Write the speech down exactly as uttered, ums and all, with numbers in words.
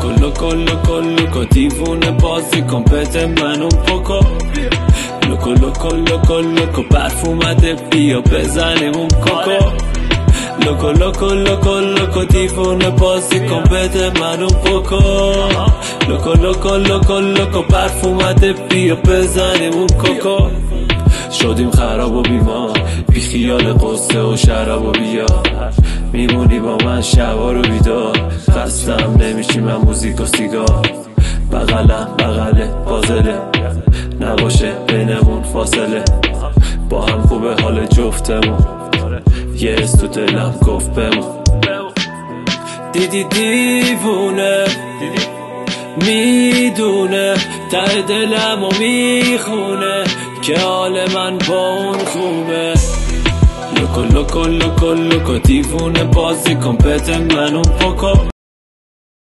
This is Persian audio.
لوکو لوکو لوکو لوکو دیوونه بازی کن بده من اون پوکو لوکو لوکو لوکو لوکو برف اومده بیا بزنیم اون کوکو لوکو لوکو لوکو لوکو دیوونه بازی کن بده من اون پوکو لوکو لوکو لوکو لوکو برف اومده بیا بزنیم اون کوکو شدیم خراب و بیمار بی خیال قصه و شراب و بیار میمونی با من شبا رو بیدار خستم نمیشی من موزیک و سیگار بغلم بغله فاصله نباشه بینمون فاصله با هم خوبه حال جفتمون یه حس تو دلم گفت بمون دیدی دیوونه میدونه ته دلم و میخونه که حال من با اون خوبه لوکو لوکو لوکو لوکو دیوونه بازی کن بده من اون پوکو